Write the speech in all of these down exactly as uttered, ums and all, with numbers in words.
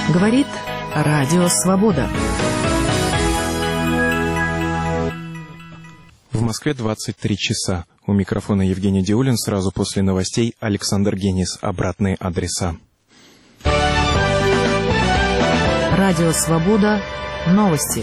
Говорит Радио Свобода. В Москве двадцать три часа. У микрофона Евгений Диулин. Сразу после новостей Александр Генис. Обратные адреса. Радио Свобода. Новости.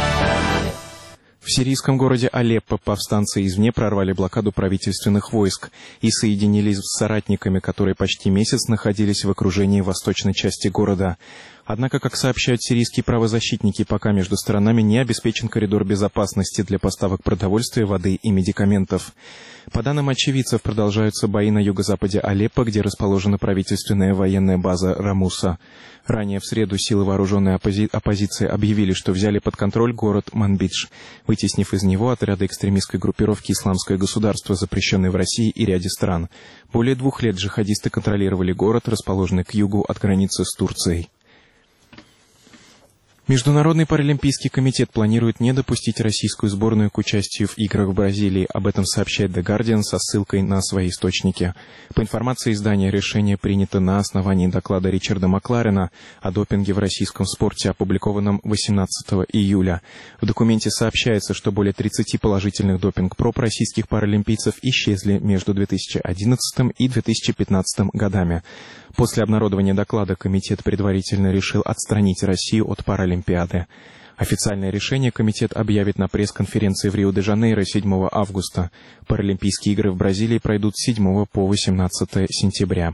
В сирийском городе Алеппо повстанцы извне прорвали блокаду правительственных войск и соединились с соратниками, которые почти месяц находились в окружении восточной части города. Однако, как сообщают сирийские правозащитники, пока между сторонами не обеспечен коридор безопасности для поставок продовольствия, воды и медикаментов. По данным очевидцев, продолжаются бои на юго-западе Алеппо, где расположена правительственная военная база Рамуса. Ранее в среду силы вооруженной оппози- оппозиции объявили, что взяли под контроль город Манбидж, вытеснив из него отряды экстремистской группировки «Исламское государство», запрещенной в России и ряде стран. Более двух лет джихадисты контролировали город, расположенный к югу от границы с Турцией. Международный паралимпийский комитет планирует не допустить российскую сборную к участию в играх в Бразилии. Об этом сообщает The Guardian со ссылкой на свои источники. По информации издания, решение принято на основании доклада Ричарда Макларена о допинге в российском спорте, опубликованном восемнадцатого июля. В документе сообщается, что более тридцати положительных допинг-проб российских паралимпийцев исчезли между две тысячи одиннадцатым и две тысячи пятнадцатым годами. После обнародования доклада комитет предварительно решил отстранить Россию от Паралимпиады. Официальное решение комитет объявит на пресс-конференции в Рио-де-Жанейро седьмого августа. Паралимпийские игры в Бразилии пройдут с седьмого по восемнадцатое сентября.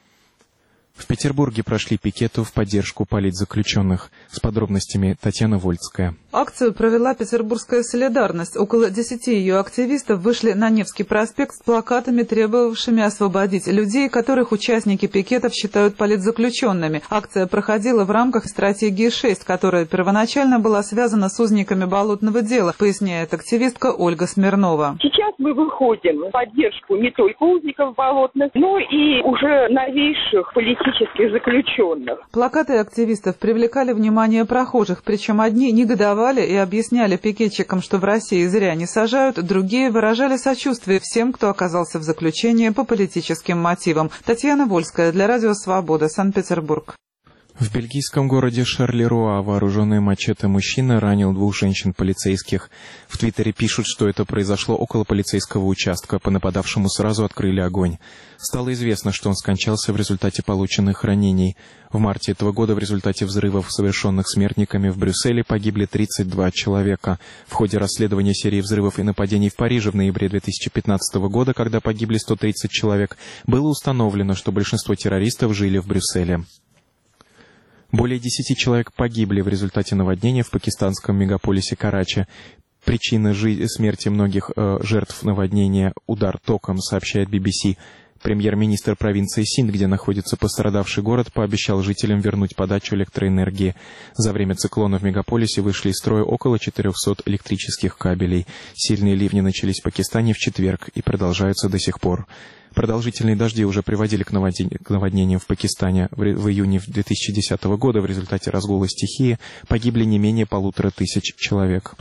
В Петербурге прошли пикеты в поддержку политзаключенных. С подробностями Татьяна Вольцкая. Акцию провела Петербургская солидарность. Около десяти ее активистов вышли на Невский проспект с плакатами, требовавшими освободить людей, которых участники пикетов считают политзаключенными. Акция проходила в рамках стратегии шесть, которая первоначально была связана с узниками болотного дела, поясняет активистка Ольга Смирнова. Сейчас мы выходим в поддержку не только узников болотных, но и уже новейших политических заключенных. Плакаты активистов привлекали внимание прохожих, причем одни негодовали и объясняли пикетчикам, что в России зря не сажают, другие выражали сочувствие всем, кто оказался в заключении по политическим мотивам. Татьяна Вольская для Радио Свобода, Санкт-Петербург. В бельгийском городе Шарлеруа вооруженный мачете мужчина ранил двух женщин-полицейских. В Твиттере пишут, что это произошло около полицейского участка. По нападавшему сразу открыли огонь. Стало известно, что он скончался в результате полученных ранений. В марте этого года в результате взрывов, совершенных смертниками в Брюсселе, погибли тридцать два человека. В ходе расследования серии взрывов и нападений в Париже в ноябре две тысячи пятнадцатого года, когда погибли сто тридцать человек, было установлено, что большинство террористов жили в Брюсселе. Более десяти человек погибли в результате наводнения в пакистанском мегаполисе Карачи. Причина жи- смерти многих э, жертв наводнения – удар током, сообщает би би си. Премьер-министр провинции Синд, где находится пострадавший город, пообещал жителям вернуть подачу электроэнергии. За время циклона в мегаполисе вышли из строя около четырехсот электрических кабелей. Сильные ливни начались в Пакистане в четверг и продолжаются до сих пор. Продолжительные дожди уже приводили к наводнениям в Пакистане. В июне две тысячи десятого года в результате разгула стихии погибли не менее полутора тысяч человек.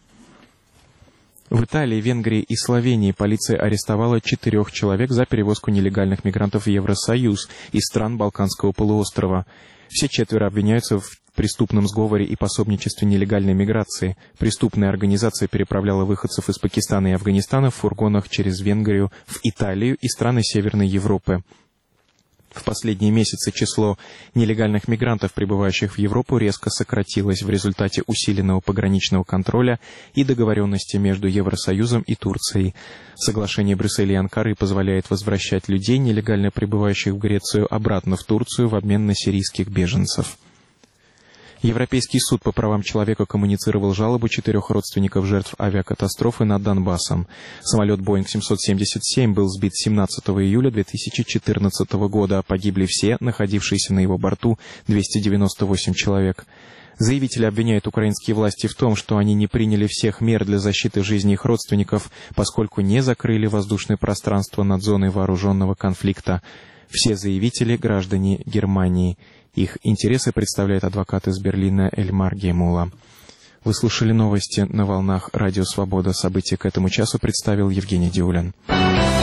В Италии, Венгрии и Словении полиция арестовала четырех человек за перевозку нелегальных мигрантов в Евросоюз из стран Балканского полуострова. Все четверо обвиняются в преступном сговоре и пособничестве нелегальной миграции. Преступная организация переправляла выходцев из Пакистана и Афганистана в фургонах через Венгрию в Италию и страны Северной Европы. В последние месяцы число нелегальных мигрантов, прибывающих в Европу, резко сократилось в результате усиленного пограничного контроля и договоренности между Евросоюзом и Турцией. Соглашение Брюсселя и Анкары позволяет возвращать людей, нелегально прибывающих в Грецию, обратно в Турцию в обмен на сирийских беженцев. Европейский суд по правам человека коммуницировал жалобу четырех родственников жертв авиакатастрофы над Донбассом. Самолет Боинг семьсот семьдесят семь был сбит семнадцатого июля две тысячи четырнадцатого года. Погибли все, находившиеся на его борту, двести девяносто восемь человек. Заявители обвиняют украинские власти в том, что они не приняли всех мер для защиты жизни их родственников, поскольку не закрыли воздушное пространство над зоной вооруженного конфликта. Все заявители — граждане Германии. Их интересы представляет адвокат из Берлина Эльмар Геймула. Вы слушали новости на волнах Радио Свобода. События к этому часу представил Евгений Диулин.